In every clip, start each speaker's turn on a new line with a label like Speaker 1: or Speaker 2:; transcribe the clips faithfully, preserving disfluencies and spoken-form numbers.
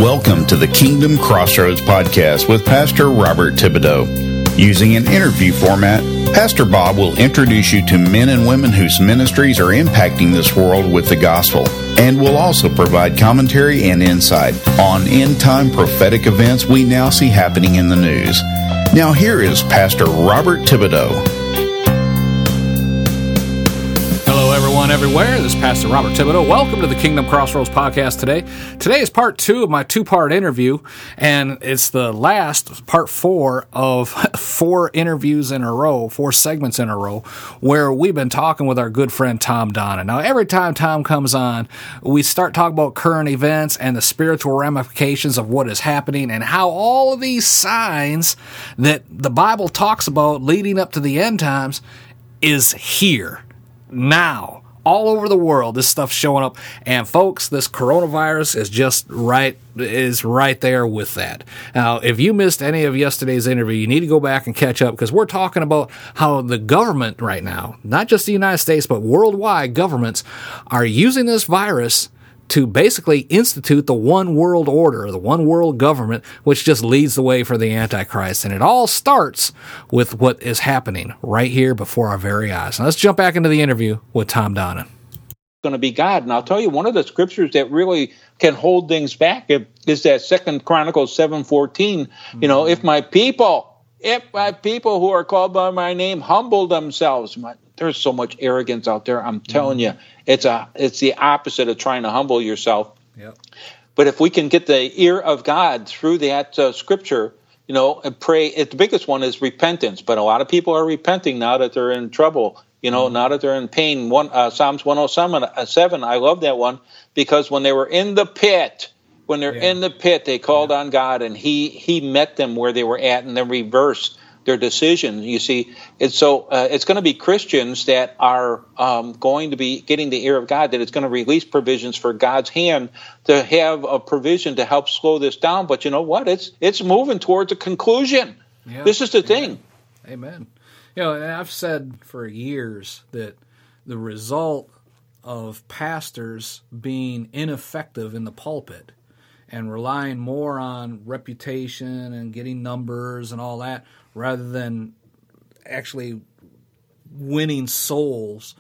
Speaker 1: Welcome to the Kingdom Crossroads podcast with Pastor Robert Thibodeau. Using an interview format, Pastor Bob will introduce you to men and women whose ministries are impacting this world with the gospel, and will also provide commentary and insight on end-time prophetic events we now see happening in the news. Now here is Pastor Robert Thibodeau.
Speaker 2: Everyone, everywhere. This is Pastor Robert Thibodeau. Welcome to the Kingdom Crossroads podcast today. Today is part two of my two-part interview, and it's the last, part four of four interviews in a row, four segments in a row, where we've been talking with our good friend Tom Donnan. Now, every time Tom comes on, we start talking about current events and the spiritual ramifications of what is happening and how all of these signs that the Bible talks about leading up to the end times is here. Now, all over the world, this stuff's showing up, and folks, this coronavirus is just right is right there with that. Now, if you missed any of yesterday's interview, you need to go back and catch up, because we're talking about how the government right now, not just the United States, but worldwide governments, are using this virus to basically institute the one world order, the one world government, which just leads the way for the Antichrist. And it all starts with what is happening right here before our very eyes. Now let's jump back into the interview with Tom Donnan.
Speaker 3: Going to be God. And I'll tell you, one of the scriptures that really can hold things back is that Second Chronicles seven fourteen. Mm-hmm. You know, if my people, if my people who are called by my name humble themselves, my, there's so much arrogance out there. I'm telling mm-hmm. you, it's a it's the opposite of trying to humble yourself. Yep. But if we can get the ear of God through that uh, scripture, you know, and pray. It, the biggest one is repentance. But a lot of people are repenting now that they're in trouble. You know, mm-hmm. now that they're in pain. One uh, Psalms one oh seven, I love that one, because when they were in the pit, when they're yeah. in the pit, they called yeah. on God, and He He met them where they were at, and then reversed their decision. You see, it's so uh, it's going to be Christians that are um, going to be getting the ear of God, that it's going to release provisions for God's hand to have a provision to help slow this down. But you know what? It's it's moving towards a conclusion. Yeah. This is the
Speaker 2: Amen.
Speaker 3: thing.
Speaker 2: Amen. You know, and I've said for years that the result of pastors being ineffective in the pulpit and relying more on reputation and getting numbers and all that, rather than actually winning souls,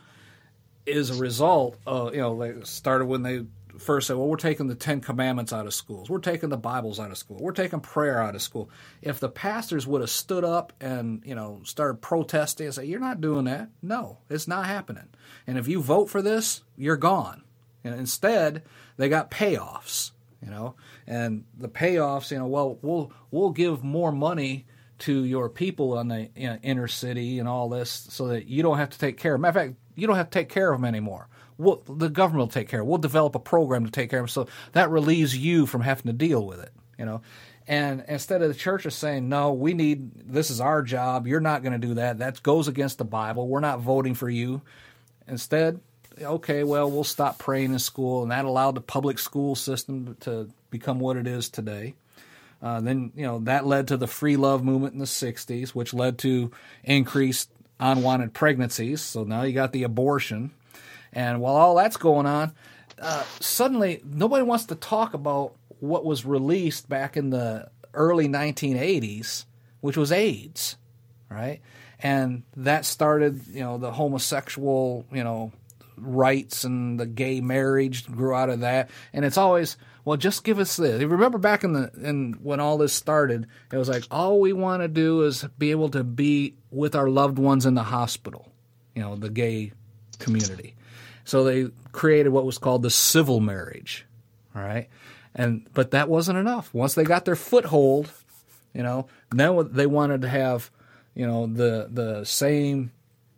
Speaker 2: is a result of, you know, they started when they first said, well, we're taking the Ten Commandments out of schools. We're taking the Bibles out of school. We're taking prayer out of school. If the pastors would have stood up and, you know, started protesting and say, you're not doing that. No, it's not happening. And if you vote for this, you're gone. And instead, they got payoffs, you know, and the payoffs, you know, well, we'll we'll give more money to your people in the you know, inner city and all this, so that you don't have to take care of them. Matter of fact, you don't have to take care of them anymore. We'll, the government will take care of it. We'll develop a program to take care of them, so that relieves you from having to deal with it. You know, and instead of the church is saying, no, we need, this is our job. You're not going to do that. That goes against the Bible. We're not voting for you. Instead, okay, well, we'll stop praying in school, and that allowed the public school system to become what it is today. Uh, then, you know, that led to the free love movement in the sixties, which led to increased unwanted pregnancies. So now you got the abortion. And while all that's going on, uh, suddenly nobody wants to talk about what was released back in the early nineteen eighties, which was AIDS, right? And that started, you know, the homosexual, you know, rights, and the gay marriage grew out of that. And it's always, well, just give us this. You remember back in the in when all this started, it was like, all we want to do is be able to be with our loved ones in the hospital, you know, the gay community. So they created what was called the civil marriage, all right? And but that wasn't enough. Once they got their foothold, you know, then they wanted to have, you know, the the same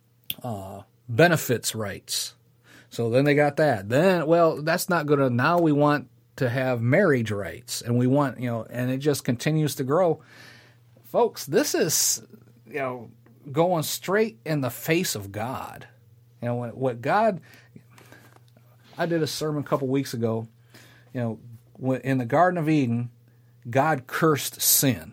Speaker 2: uh, benefits rights. So then they got that. Then, well, that's not good enough. Now we want to have marriage rights, and we want, you know, and it just continues to grow. Folks, this is, you know, going straight in the face of God. You know, what God, I did a sermon a couple weeks ago, you know, in the Garden of Eden, God cursed sin.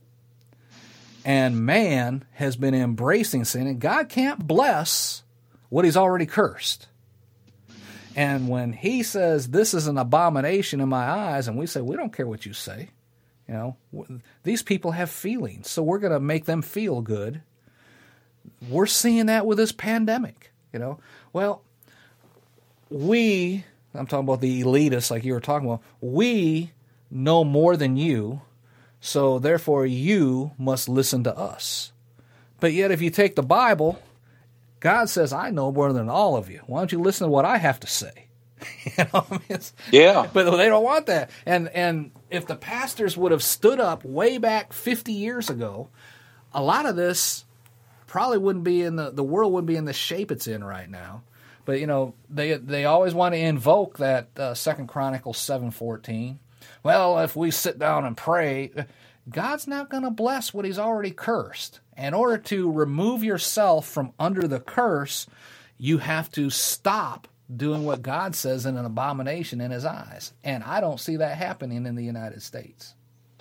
Speaker 2: And man has been embracing sin, and God can't bless what he's already cursed. And when he says this is an abomination in my eyes, and we say, we don't care what you say. You know, these people have feelings, so we're going to make them feel good. We're seeing that with this pandemic, you know. Well, we, I'm talking about the elitists like you were talking about, we know more than you, so therefore you must listen to us. But yet if you take the Bible, God says, I know more than all of you. Why don't you listen to what I have to say? You know, I mean, it's,
Speaker 3: yeah.
Speaker 2: But they don't want that. And and if the pastors would have stood up way back fifty years ago, a lot of this probably wouldn't be in the, the world wouldn't be in the shape it's in right now. But, you know, they they always want to invoke that uh, Second Chronicles seven fourteen. Well, if we sit down and pray, God's not going to bless what he's already cursed. In order to remove yourself from under the curse, you have to stop doing what God says in an abomination in his eyes. And I don't see that happening in the United States.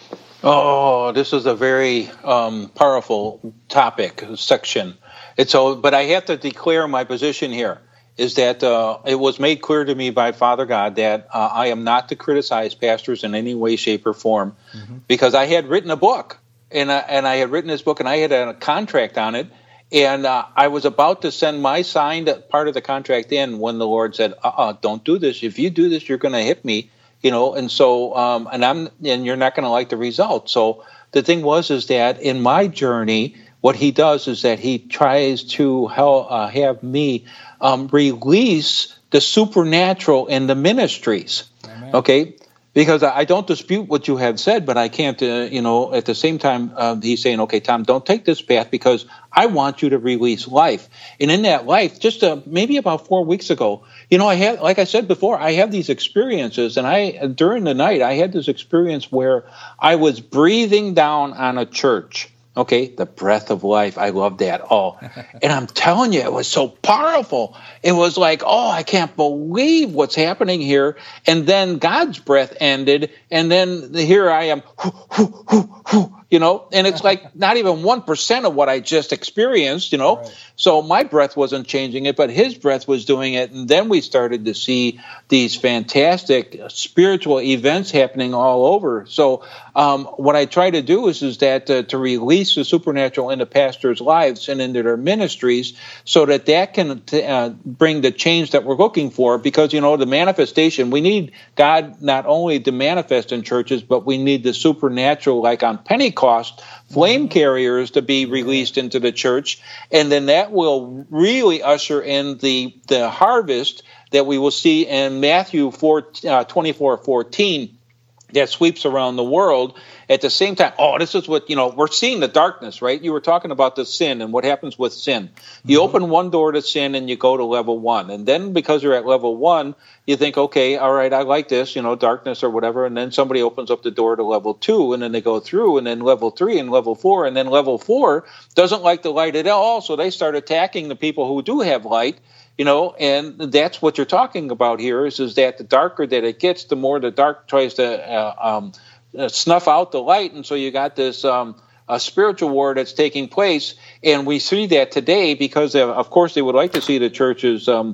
Speaker 3: Oh, this is a very um, powerful topic, section. It's so, but I have to declare my position here, is that uh, it was made clear to me by Father God that uh, I am not to criticize pastors in any way, shape, or form, mm-hmm. because I had written a book, and I, and I had written this book, and I had a contract on it, and uh, I was about to send my signed part of the contract in when the Lord said, uh-uh, don't do this. If you do this, you're going to hit me, you know, and so, um, and I'm, and you're not going to like the result. So the thing was, is that in my journey, what he does is that he tries to help, uh, have me um, release the supernatural in the ministries. Amen. Okay? Because I don't dispute what you have said, but I can't, uh, you know, at the same time, uh, he's saying, okay, Tom, don't take this path because I want you to release life. And in that life, just uh, maybe about four weeks ago, you know, I had, like I said before, I have these experiences. And I, during the night, I had this experience where I was breathing down on a church. Okay, the breath of life. I love that. Oh, and I'm telling you, it was so powerful. It was like, oh, I can't believe what's happening here. And then God's breath ended, and then here I am, whoo, whoo, whoo, whoo, you know, and it's like not even one percent of what I just experienced, you know. Right. So my breath wasn't changing it, but his breath was doing it. And then we started to see these fantastic spiritual events happening all over. So um, what I try to do is, is that uh, to release the supernatural into pastors' lives and into their ministries so that that can uh, bring the change that we're looking for. Because, you know, the manifestation, we need God not only to manifest in churches, but we need the supernatural, like on Pentecost, flame carriers to be released into the church, and then that will really usher in the the harvest that we will see in Matthew four, uh, twenty-four fourteen that sweeps around the world. At the same time, oh, this is what, you know, we're seeing the darkness, right? You were talking about the sin and what happens with sin. You mm-hmm. open one door to sin and you go to level one. And then because you're at level one, you think, okay, all right, I like this, you know, darkness or whatever. And then somebody opens up the door to level two, and then they go through, and then level three and level four. And then level four doesn't like the light at all. So they start attacking the people who do have light. You know, and that's what you're talking about here is, is that the darker that it gets, the more the dark tries to uh, um, uh, snuff out the light. And so you got this um, a spiritual war that's taking place. And we see that today because, uh, of course, they would like to see the churches um,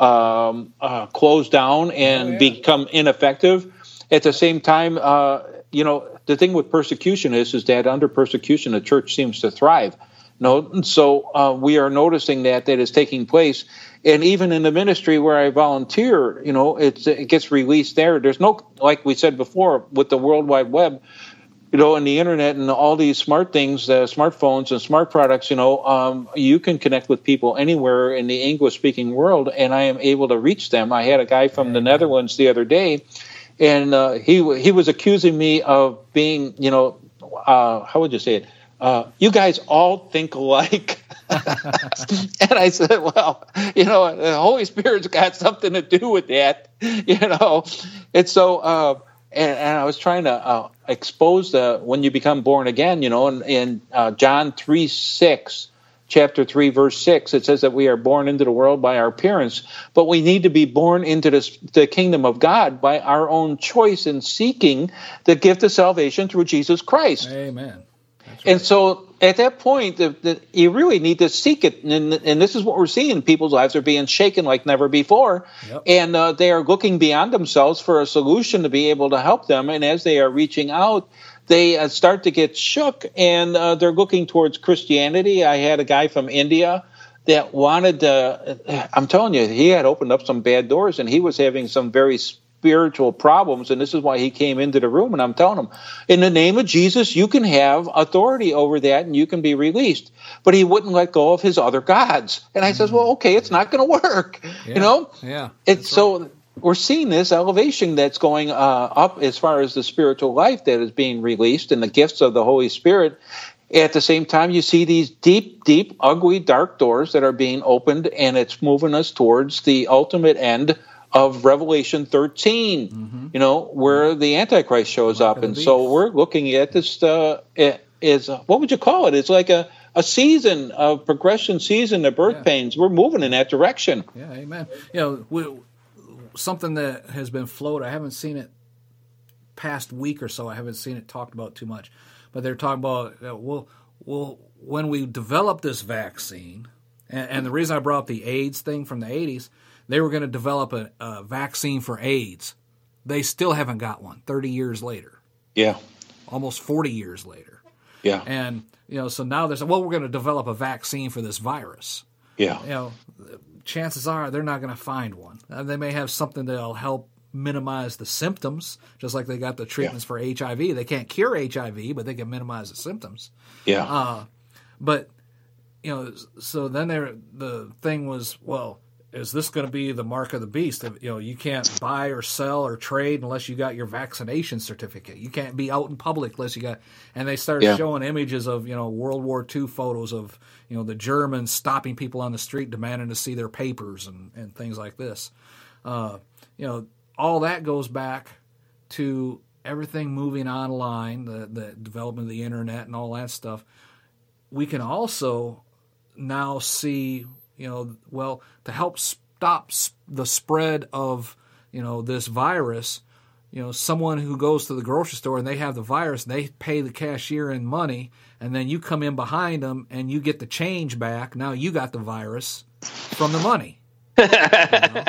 Speaker 3: um, uh, close down and oh, yeah. become ineffective. At the same time, uh, you know, the thing with persecution is, is that under persecution, the church seems to thrive. No, so uh, we are noticing that that is taking place. And even in the ministry where I volunteer, you know, it's, it gets released there. There's no, like we said before, with the World Wide Web, you know, and the internet and all these smart things, uh, smartphones and smart products, you know, um, you can connect with people anywhere in the English-speaking world, and I am able to reach them. I had a guy from the Netherlands the other day, and uh, he he was accusing me of being, you know, uh, how would you say it? Uh, you guys all think alike. And I said, well, you know, the Holy Spirit's got something to do with that, you know. And so, uh, and, and I was trying to uh, expose the, when you become born again, you know, in, in uh, John three six, chapter three, verse six, it says that we are born into the world by our parents, but we need to be born into this, the kingdom of God by our own choice in seeking the gift of salvation through Jesus Christ.
Speaker 2: Amen. Right.
Speaker 3: And so at that point, the, the, you really need to seek it. And, and this is what we're seeing. People's lives are being shaken like never before.
Speaker 2: Yep.
Speaker 3: And uh, they are looking beyond themselves for a solution to be able to help them. And as they are reaching out, they uh, start to get shook, and uh, they're looking towards Christianity. I had a guy from India that wanted to, I'm telling you, he had opened up some bad doors, and he was having some very spiritual problems, and this is why he came into the room. And I'm telling him, in the name of Jesus, you can have authority over that and you can be released. But he wouldn't let go of his other gods. And I says, well, okay, it's not going to work.
Speaker 2: Yeah.
Speaker 3: You know?
Speaker 2: Yeah.
Speaker 3: It's so right. We're seeing this elevation that's going uh, up as far as the spiritual life that is being released and the gifts of the Holy Spirit. At the same time, you see these deep, deep, ugly, dark doors that are being opened, and it's moving us towards the ultimate end of Revelation thirteen, mm-hmm. you know, where the Antichrist shows Mark up. And so we're looking at this uh, is, uh, what would you call it? It's like a, a season, a progression season of birth yeah. pains. We're moving in that direction.
Speaker 2: Yeah, amen. You know, we, something that has been floated, I haven't seen it past week or so, I haven't seen it talked about too much, but they're talking about, uh, well, well, when we develop this vaccine, and, and the reason I brought up the AIDS thing from the eighties, they were going to develop a, a vaccine for AIDS. They still haven't got one thirty years later.
Speaker 3: Yeah.
Speaker 2: Almost forty years later.
Speaker 3: Yeah.
Speaker 2: And, you know, so now they're saying, well, we're going to develop a vaccine for this virus.
Speaker 3: Yeah.
Speaker 2: You know, chances are they're not going to find one. Uh, they may have something that'll help minimize the symptoms, just like they got the treatments yeah. for H I V. They can't cure H I V, but they can minimize the symptoms.
Speaker 3: Yeah.
Speaker 2: Uh, but, you know, so then there, the thing was, well, is this going to be the mark of the beast? You know, you can't buy or sell or trade unless you got your vaccination certificate. You can't be out in public unless you got. And they started yeah. showing images of, you know, World War Two photos of, you know, the Germans stopping people on the street demanding to see their papers and, and things like this. Uh, you know, all that goes back to everything moving online, the, the development of the internet and all that stuff. We can also now see, you know, well, to help stop the spread of, you know, this virus, you know, someone who goes to the grocery store and they have the virus, they pay the cashier in money, and then you come in behind them and you get the change back. Now you got the virus from the money. You know?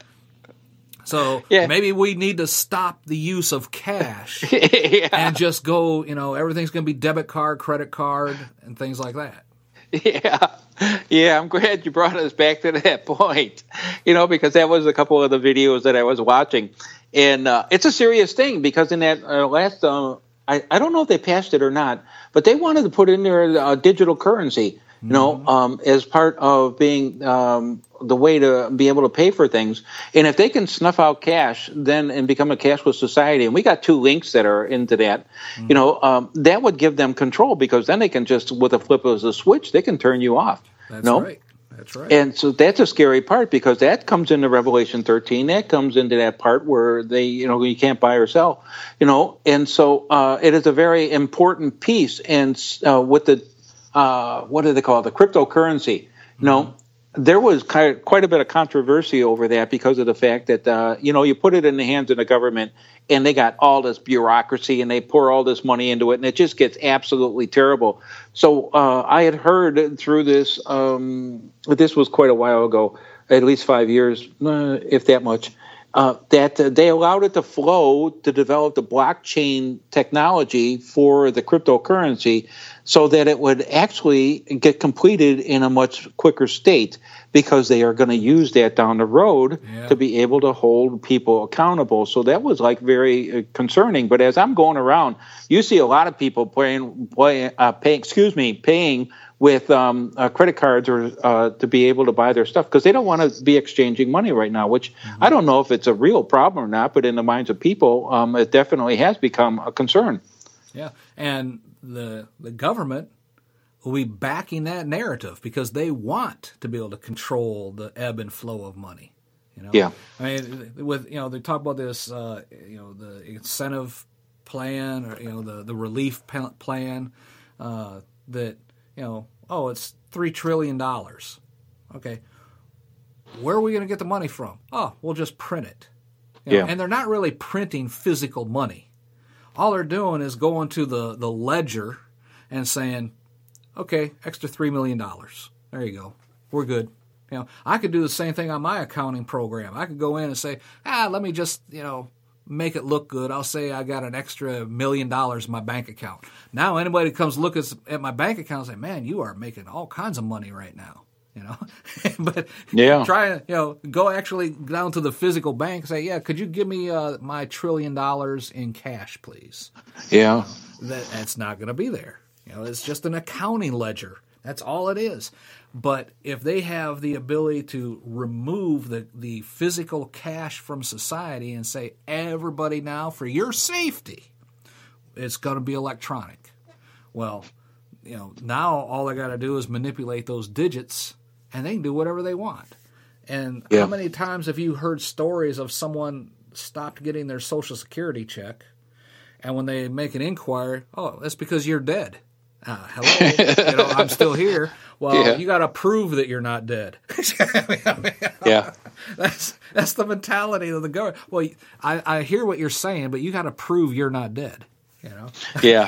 Speaker 2: So yeah. maybe we need to stop the use of cash yeah. and just go, you know, everything's going to be debit card, credit card, and things like that.
Speaker 3: Yeah, yeah, I'm glad you brought us back to that point, you know, because that was a couple of the videos that I was watching. And uh, it's a serious thing because in that uh, last, uh, I, I don't know if they passed it or not, but they wanted to put in there uh, digital currency, you know, mm-hmm. um, as part of being um, the way to be able to pay for things. And if they can snuff out cash then and become a cashless society, and we got two links that are into that, mm-hmm. you know, um, that would give them control because then they can just, with a flip of a switch, they can turn you off.
Speaker 2: That's
Speaker 3: no?
Speaker 2: right. That's right.
Speaker 3: And so that's a scary part because that comes into Revelation thirteen. That comes into that part where they, you know, you can't buy or sell, you know. And so uh, it is a very important piece. And uh, with the, uh, what do they call it, the cryptocurrency, you mm-hmm. know, there was quite a bit of controversy over that because of the fact that, uh, you know, you put it in the hands of the government and they got all this bureaucracy and they pour all this money into it and it just gets absolutely terrible. So uh, I had heard through this, um, this was quite a while ago, at least five years, uh, if that much, uh, that uh, they allowed it to flow to develop the blockchain technology for the cryptocurrency so that it would actually get completed in a much quicker state because they are going to use that down the road yeah. to be able to hold people accountable. So that was like very uh, concerning. But as I'm going around, you see a lot of people playing, play, uh, paying, excuse me, paying with um, uh, credit cards or uh, to be able to buy their stuff because they don't want to be exchanging money right now, which mm-hmm. I don't know if it's a real problem or not, but in the minds of people, um, it definitely has become a concern.
Speaker 2: Yeah, and the the government will be backing that narrative because they want to be able to control the ebb and flow of money. You know?
Speaker 3: Yeah.
Speaker 2: I mean, with you know, they talk about this, uh, you know, the incentive plan or you know the the relief plan uh, that you know, oh, it's three trillion dollars. Okay, where are we going to get the money from? Oh, we'll just print it. You know, yeah. And they're not really printing physical money. All they're doing is going to the, the ledger and saying, okay, extra three million dollars. There you go. We're good. You know, I could do the same thing on my accounting program. I could go in and say, ah, let me just, you know, make it look good. I'll say I got an extra million dollars in my bank account. Now anybody comes look at my bank account and say, man, you are making all kinds of money right now. You know, but
Speaker 3: yeah.
Speaker 2: try to, you know, go actually down to the physical bank and say, yeah, could you give me uh, my trillion dollars in cash, please?
Speaker 3: Yeah.
Speaker 2: You know, that, that's not going to be there. You know, it's just an accounting ledger. That's all it is. But if they have the ability to remove the, the physical cash from society and say, everybody now, for your safety, it's going to be electronic. Well, you know, now all they got to do is manipulate those digits, and they can do whatever they want. And
Speaker 3: yeah.
Speaker 2: how many times have you heard stories of someone stopped getting their Social Security check, and when they make an inquiry, oh, that's because you're dead. Uh, hello, you know, I'm still here. Well,
Speaker 3: yeah.
Speaker 2: you got to prove that you're not dead. I mean, I mean,
Speaker 3: yeah,
Speaker 2: that's that's the mentality of the government. Well, I, I hear what you're saying, but you got to prove you're not dead. You know?
Speaker 3: Yeah.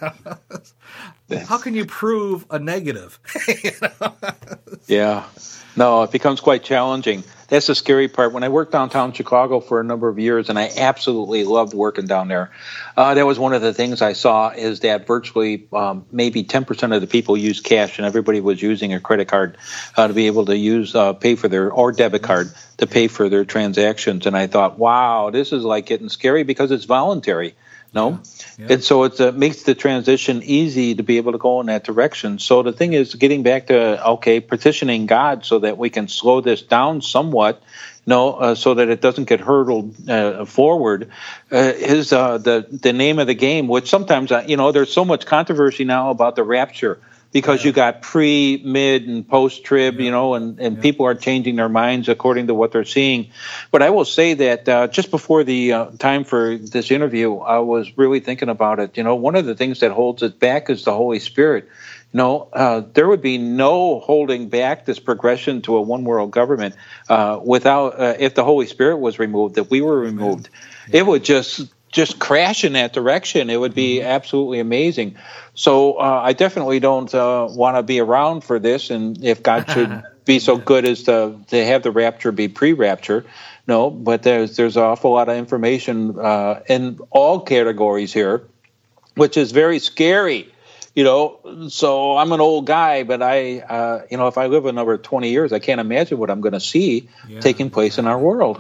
Speaker 2: How can you prove a negative? You know?
Speaker 3: Yeah. No, it becomes quite challenging. That's the scary part. When I worked downtown Chicago for a number of years, and I absolutely loved working down there, uh, that was one of the things I saw is that virtually um, maybe ten percent of the people use cash, and everybody was using a credit card uh, to be able to use uh, pay for their, or debit card to pay for their transactions. And I thought, wow, this is like getting scary because it's voluntary. No, yeah. Yeah. And so it uh, makes the transition easy to be able to go in that direction. So the thing is, getting back to okay, petitioning God so that we can slow this down somewhat, you know, uh, so that it doesn't get hurtled uh, forward, uh, is uh, the the name of the game. Which sometimes, uh, you know, there's so much controversy now about the rapture. Because yeah. you got pre, mid, and post-trib, yeah. you know, and, and yeah. people are changing their minds according to what they're seeing. But I will say that uh, just before the uh, time for this interview, I was really thinking about it. You know, one of the things that holds it back is the Holy Spirit. You know, uh, there would be no holding back this progression to a one-world government uh, without, uh, if the Holy Spirit was removed, if we were removed, yeah. it would just... just crash in that direction. It would be absolutely amazing. So uh, I definitely don't uh, want to be around for this. And if God should be so good as to, to have the rapture be pre-rapture, no, but there's there's an awful lot of information uh, in all categories here, which is very scary. You know, so I'm an old guy, but I, uh, you know, if I live another twenty years, I can't imagine what I'm going to see yeah, taking place exactly. in our world.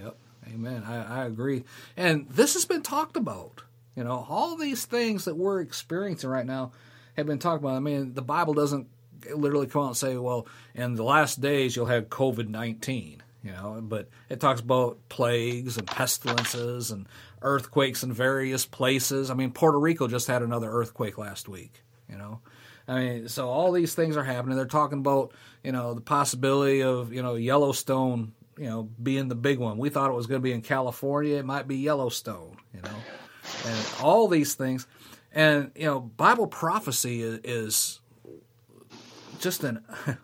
Speaker 2: Amen. I, I agree. And this has been talked about. You know, all these things that we're experiencing right now have been talked about. I mean, the Bible doesn't literally come out and say, well, in the last days you'll have covid nineteen, you know, but it talks about plagues and pestilences and earthquakes in various places. I mean, Puerto Rico just had another earthquake last week, you know. I mean, so all these things are happening. They're talking about, you know, the possibility of, you know, Yellowstone, you know, being the big one. We thought it was going to be in California. It might be Yellowstone, you know, and all these things. And, you know, Bible prophecy is, is just an,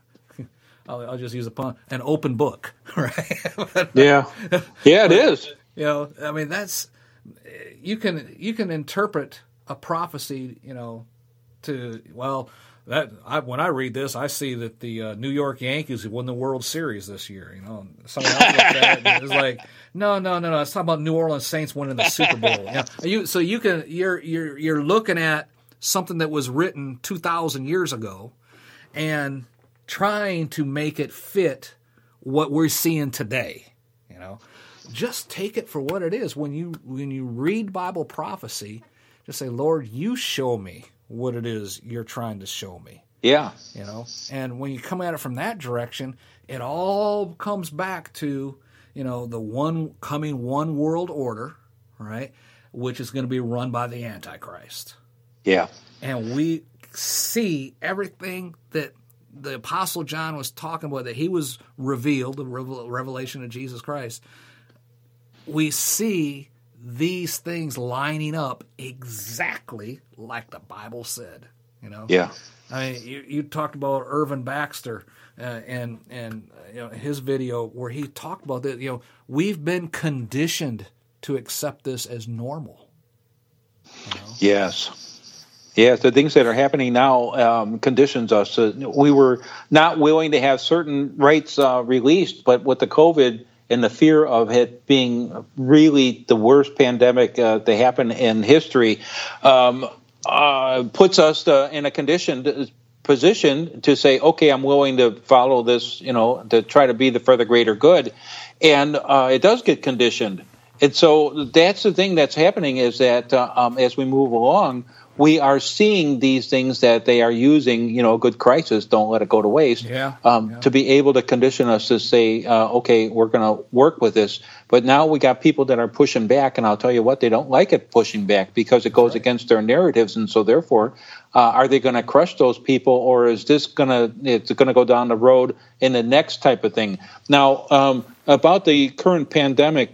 Speaker 2: I'll, I'll just use a pun, an open book, right?
Speaker 3: yeah. Yeah, it is.
Speaker 2: You know, I mean, that's, you can, you can interpret a prophecy, you know, to, well, That I, when I read this, I see that the uh, New York Yankees have won the World Series this year. You know, someone else looked at it and it's like, no, no, no, no. It's talking about New Orleans Saints winning the Super Bowl. You know, you, so you can you're you're you're looking at something that was written two thousand years ago, and trying to make it fit what we're seeing today. You know, just take it for what it is. When you when you read Bible prophecy, just say, Lord, you show me what it is you're trying to show me.
Speaker 3: Yeah.
Speaker 2: You know, and when you come at it from that direction, it all comes back to, you know, the one coming one world order, right, which is going to be run by the Antichrist.
Speaker 3: Yeah.
Speaker 2: And we see everything that the Apostle John was talking about, that he was revealed, the revelation of Jesus Christ. We see these things lining up exactly like the Bible said, you know.
Speaker 3: Yeah.
Speaker 2: I mean, you, you talked about Irvin Baxter uh, and and uh, you know, his video where he talked about that. You know, we've been conditioned to accept this as normal. You know?
Speaker 3: Yes. Yes, the things that are happening now um, conditions us. Uh, we were not willing to have certain rights uh, released, but with the COVID and the fear of it being really the worst pandemic uh, to happen in history, um, uh, puts us uh, in a condition position to say, okay, I'm willing to follow this, you know, to try to be the for the greater good, and uh, it does get conditioned. And so that's the thing that's happening is that uh, um, as we move along, we are seeing these things that they are using, you know, good crisis, don't let it go to waste,
Speaker 2: yeah,
Speaker 3: um,
Speaker 2: yeah.
Speaker 3: to be able to condition us to say, uh, okay, we're going to work with this. But now we got people that are pushing back, and I'll tell you what, they don't like it pushing back because it goes right. against their narratives. And so therefore, uh, are they going to crush those people, or is this going to, it's going to go down the road in the next type of thing? Now, um, about the current pandemic,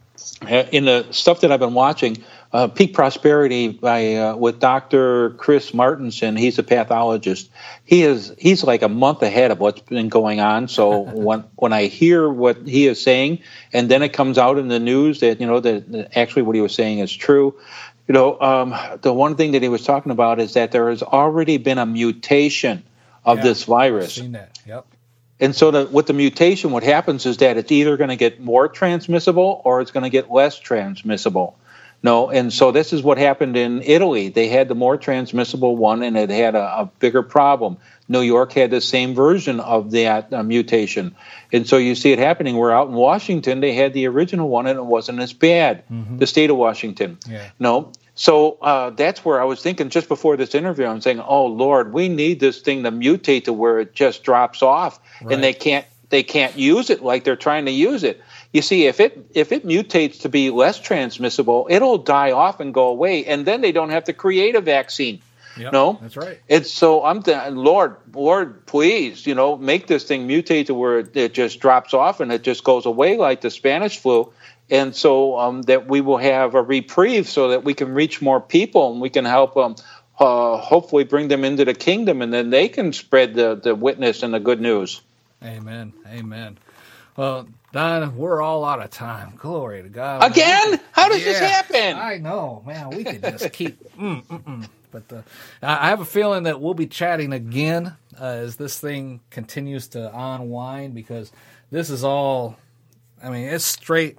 Speaker 3: in the stuff that I've been watching, uh, Peak Prosperity by uh, with Doctor Chris Martenson, he's a pathologist. He is he's like a month ahead of what's been going on. So when when I hear what he is saying, and then it comes out in the news that you know that, that actually what he was saying is true. You know, um, the one thing that he was talking about is that there has already been a mutation of
Speaker 2: yeah,
Speaker 3: this virus.
Speaker 2: I've seen that. Yep.
Speaker 3: And so the, with the mutation, what happens is that it's either going to get more transmissible or it's going to get less transmissible. No, and so this is what happened in Italy. They had the more transmissible one, and it had a, a bigger problem. New York had the same version of that uh, mutation. And so you see it happening. We're out in Washington. They had the original one, and it wasn't as bad, mm-hmm. the state of Washington. Yeah. No. So uh, that's where I was thinking just before this interview. I'm saying, oh, Lord, we need this thing to mutate to where it just drops off, right. and they can't they can't use it like they're trying to use it. You see, if it if it mutates to be less transmissible, it'll die off and go away, and then they don't have to create a vaccine.
Speaker 2: Yep,
Speaker 3: no,
Speaker 2: that's right.
Speaker 3: It's so I'm th- Lord, Lord, please, you know, make this thing mutate to where it, it just drops off and it just goes away like the Spanish flu. And so um, that we will have a reprieve so that we can reach more people and we can help them uh, hopefully bring them into the kingdom, and then they can spread the, the witness and the good news.
Speaker 2: Amen. Amen. Well, Don, we're all out of time. Glory to God.
Speaker 3: Again?
Speaker 2: Man.
Speaker 3: How does
Speaker 2: yeah,
Speaker 3: this happen?
Speaker 2: I know, man. We could just keep. Mm, mm, mm. But uh, I have a feeling that we'll be chatting again uh, as this thing continues to unwind, because this is all, I mean, it's straight.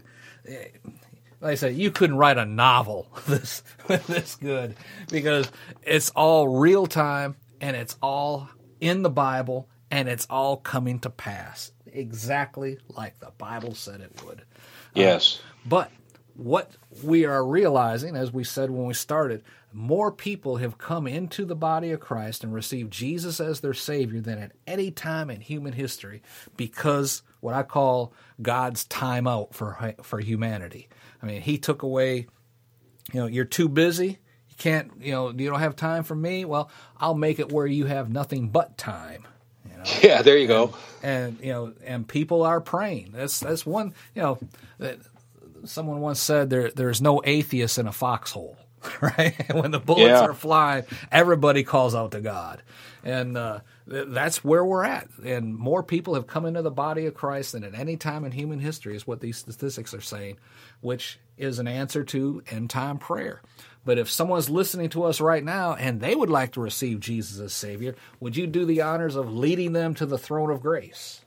Speaker 2: Like I said, you couldn't write a novel this this good, because it's all real time and it's all in the Bible and it's all coming to pass exactly like the Bible said it would.
Speaker 3: Yes.
Speaker 2: Uh, but what we are realizing, as we said when we started, more people have come into the body of Christ and received Jesus as their Savior than at any time in human history, because what I call God's time out for for humanity. I mean, He took away, you know, you're too busy, you can't, you know, you don't have time for me. Well, I'll make it where you have nothing but time. You know?
Speaker 3: Yeah, there you
Speaker 2: and,
Speaker 3: go.
Speaker 2: And you know, and people are praying. That's that's one. You know, that someone once said there there's no atheist in a foxhole. Right? When the bullets
Speaker 3: yeah.
Speaker 2: are flying, everybody calls out to God. And uh, th- that's where we're at. And more people have come into the body of Christ than at any time in human history, is what these statistics are saying, which is an answer to end-time prayer. But if someone's listening to us right now and they would like to receive Jesus as Savior, would you do the honors of leading them to the throne of grace?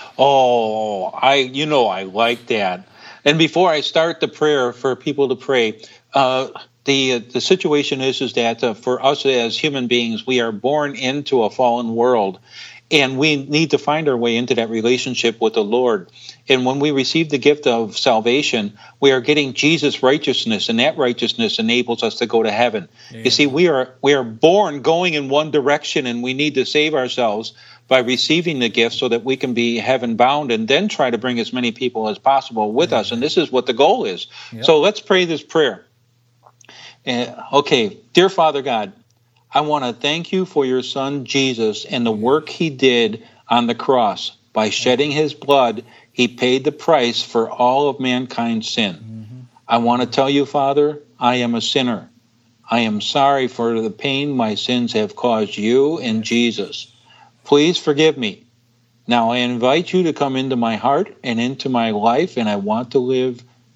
Speaker 3: Oh, I, you know, I like that. And before I start the prayer for people to pray, uh, The the situation is is that uh, for us as human beings, we are born into a fallen world, and we need to find our way into that relationship with the Lord. And when we receive the gift of salvation, we are getting Jesus' righteousness, and that righteousness enables us to go to heaven. Yeah. You see, we are we are born going in one direction, and we need to save ourselves by receiving the gift so that we can be heaven bound, and then try to bring as many people as possible with yeah. us. And this is what the goal is. Yep. So let's pray this prayer. Uh, okay, dear Father God, I want to thank you for your Son Jesus and the work He did on the cross. By shedding His blood, He paid the price for all of mankind's sin. Mm-hmm. I want to tell you, Father, I am a sinner. I am sorry for the pain my sins have caused you and Jesus. Please forgive me. Now I invite you to come into my heart and into my life, and I want to live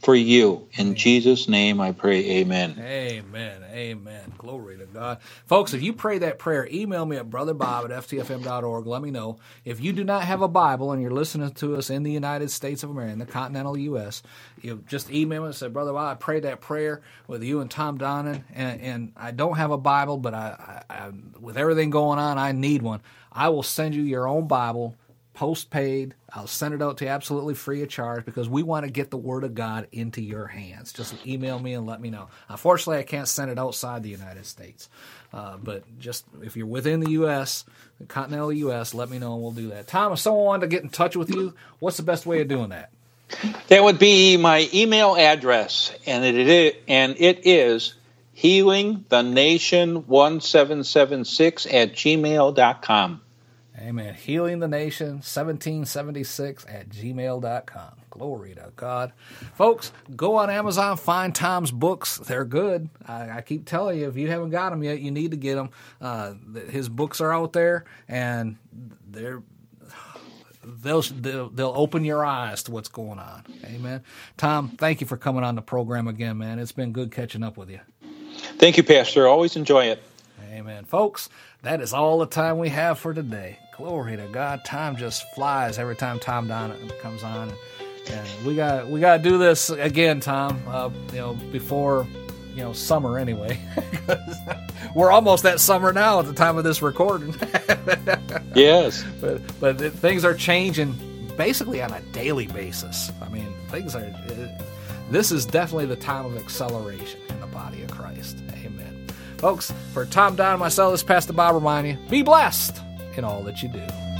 Speaker 3: for you. In Jesus' name I pray, amen.
Speaker 2: Amen. Amen. Glory to God. Folks, if you pray that prayer, email me at brother bob at f t f m dot org. Let me know. If you do not have a Bible and you're listening to us in the United States of America, in the continental U S, you just email me and say, Brother Bob, I prayed that prayer with you and Tom Donnan, and, and I don't have a Bible, but I, I, I, with everything going on, I need one. I will send you your own Bible, postpaid. I'll send it out to you absolutely free of charge because we want to get the Word of God into your hands. Just email me and let me know. Unfortunately, I can't send it outside the United States. Uh, but just if you're within the U S, the continental U S, let me know and we'll do that. Tom, if someone wanted to get in touch with you, what's the best way of doing that?
Speaker 3: That would be my email address, and it is, and it is healing the nation one seven seven six at gmail dot com.
Speaker 2: Amen. Healing the Nation seventeen seventy-six at gmail dot com. Glory to God. Folks, go on Amazon, find Tom's books. They're good. I, I keep telling you, if you haven't got them yet, you need to get them. Uh, his books are out there, and they're they'll, they'll they'll open your eyes to what's going on. Amen. Tom, thank you for coming on the program again, man. It's been good catching up with you.
Speaker 3: Thank you, Pastor. Always enjoy it.
Speaker 2: Amen. Folks, that is all the time we have for today. Glory to God. Time just flies every time Tom Donnan comes on. And we got we got to do this again, Tom, uh, you know, before, you know, summer anyway. We're almost at summer now at the time of this recording.
Speaker 3: Yes.
Speaker 2: But, but it, things are changing basically on a daily basis. I mean, things are, it, this is definitely the time of acceleration in the body of Christ. Amen. Folks, for Tom Donnan and myself, this is Pastor Bob reminding you, be blessed in all that you do.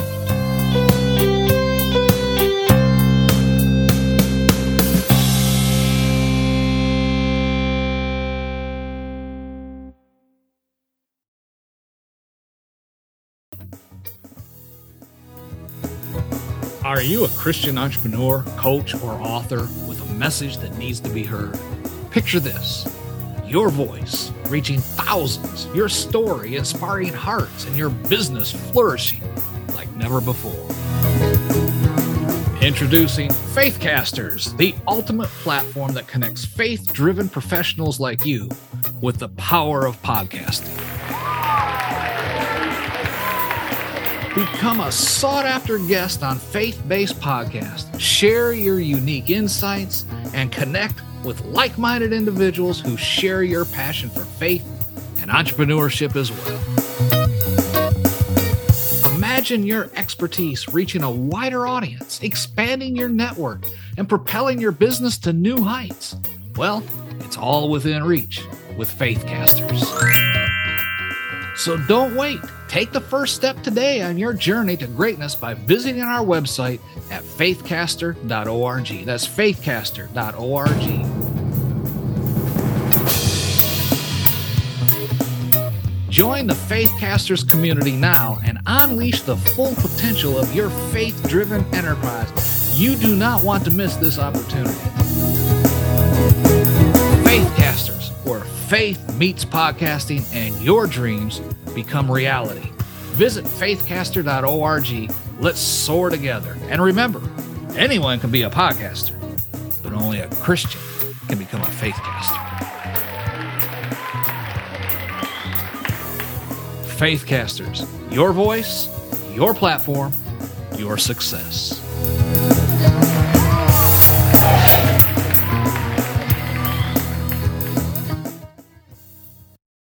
Speaker 2: Are you a Christian entrepreneur, coach, or author with a message that needs to be heard? Picture this. Your voice reaching thousands, your story inspiring hearts, and your business flourishing like never before. Introducing Faithcasters, the ultimate platform that connects faith-driven professionals like you with the power of podcasting. Become a sought-after guest on faith-based podcasts. Share your unique insights and connect with like-minded individuals who share your passion for faith and entrepreneurship as well. Imagine your expertise reaching a wider audience, expanding your network, and propelling your business to new heights. Well, it's all within reach with Faithcasters. So don't wait. Take the first step today on your journey to greatness by visiting our website at faithcaster dot org. That's faithcaster dot org. Join the Faithcasters community now and unleash the full potential of your faith-driven enterprise. You do not want to miss this opportunity. Faithcasters, where faith meets podcasting and your dreams become reality. Visit faithcaster dot org. Let's soar together. And remember, anyone can be a podcaster, but only a Christian can become a faithcaster. Faithcasters, your voice, your platform, your success.